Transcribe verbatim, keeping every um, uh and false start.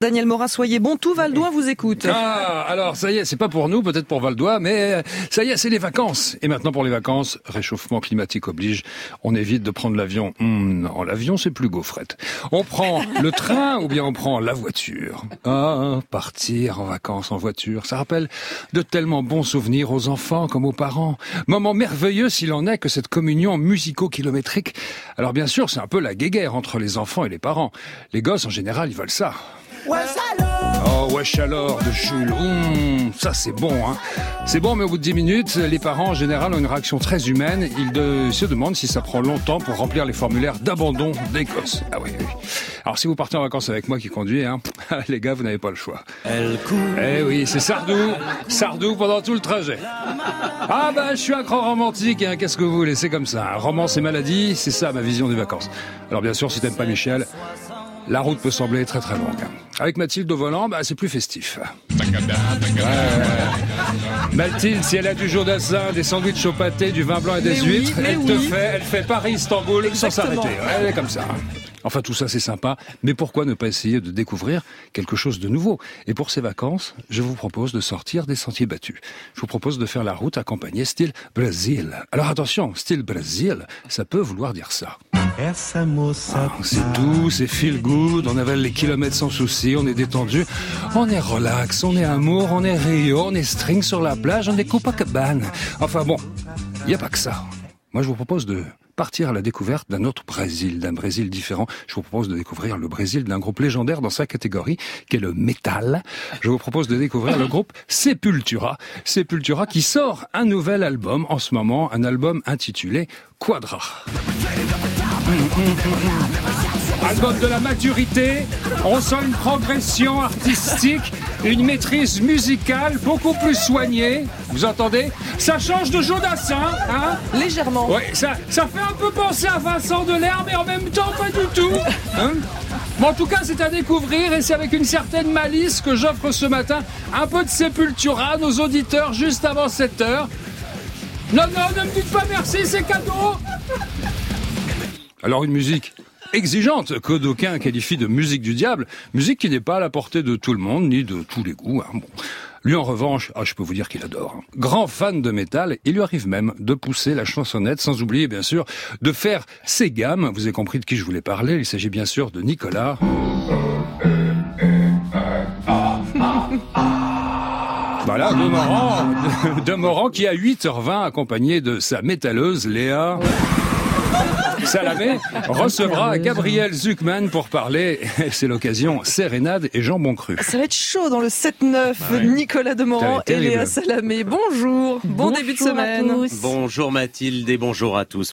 Daniel Morin, soyez bon, tout Valdois vous écoute. Ah, alors ça y est, c'est pas pour nous, peut-être pour Valdois, mais ça y est, c'est les vacances. Et maintenant pour les vacances, réchauffement climatique oblige, on évite de prendre l'avion. Hum, non, l'avion c'est plus gaufrette. On prend le train ou bien on prend la voiture. Ah, partir en vacances en voiture, ça rappelle de tellement bons souvenirs aux enfants comme aux parents. Moment merveilleux s'il en est que cette communion musico-kilométrique. Alors bien sûr, c'est un peu la guéguerre entre les enfants et les parents. Les gosses en général, ils veulent ça. Wesh alors Oh, wesh alors de Jules. Mmh, ça c'est bon, hein. C'est bon, mais au bout de dix minutes, les parents en général ont une réaction très humaine. Ils de, se demandent si ça prend longtemps pour remplir les formulaires d'abandon des gosses. Ah oui, oui. Alors si vous partez en vacances avec moi qui conduis, hein, les gars, vous n'avez pas le choix. Elle court. Eh oui, c'est Sardou. Sardou pendant tout le trajet. Ah bah, je suis un grand romantique, hein. Qu'est-ce que vous voulez, c'est comme ça. Romance et maladie, c'est ça ma vision des vacances. Alors bien sûr, si t'aimes pas Michel, la route peut sembler très très longue. Avec Mathilde au volant, bah, c'est plus festif. Ouais, ouais. Mathilde, si elle a du Jodassin, des sandwichs au pâté, du vin blanc et des mais huîtres, oui, elle oui. te fait, elle fait Paris-Istanbul sans Exactement. s'arrêter. Ouais, elle est comme ça. Enfin, tout ça, c'est sympa, mais pourquoi ne pas essayer de découvrir quelque chose de nouveau? Et pour ces vacances, je vous propose de sortir des sentiers battus. Je vous propose de faire la route accompagnée style Brésil. Alors attention, style Brésil, ça peut vouloir dire ça. Ah, c'est doux, c'est feel good, on avale les kilomètres sans souci, on est détendu, on est relax, on est amour, on est Rio, on est string sur la plage, on est Copacabana. Enfin bon, il n'y a pas que ça. Moi, je vous propose de partir à la découverte d'un autre Brésil, d'un Brésil différent. Je vous propose de découvrir le Brésil d'un groupe légendaire dans sa catégorie, qui est le métal. Je vous propose de découvrir le groupe Sepultura. Sepultura qui sort un nouvel album en ce moment, un album intitulé Quadra. Mmh, mmh, mmh. Album de la maturité, on sent une progression artistique, une maîtrise musicale beaucoup plus soignée. Vous entendez? Ça change de Jodassin, hein? Légèrement. Oui, ça, ça fait un peu penser à Vincent Delerme, mais en même temps pas du tout. Hein? Mais en tout cas, c'est à découvrir et c'est avec une certaine malice que j'offre ce matin un peu de Sepultura à nos auditeurs juste avant sept heures. Non, non, ne me dites pas merci, c'est cadeau. Alors une musique exigeante que d'aucuns qualifient de musique du diable, musique qui n'est pas à la portée de tout le monde, ni de tous les goûts. Hein. Bon. Lui en revanche, ah, je peux vous dire qu'il adore. Hein. Grand fan de métal, il lui arrive même de pousser la chansonnette, sans oublier bien sûr de faire ses gammes. Vous avez compris de qui je voulais parler, il s'agit bien sûr de Nicolas. Voilà, de Morand, de, de Morand qui à huit heures vingt, accompagné de sa métalleuse Léa Salamé, recevra Gabriel Zuckman pour parler, c'est l'occasion, sérénade et jambon cru. Ça va être chaud dans le sept neuf. Ah ouais. Nicolas Demorand et Terrible. Léa Salamé. Bonjour, bon Bonjour début de semaine. à tous. Bonjour Mathilde et bonjour à tous.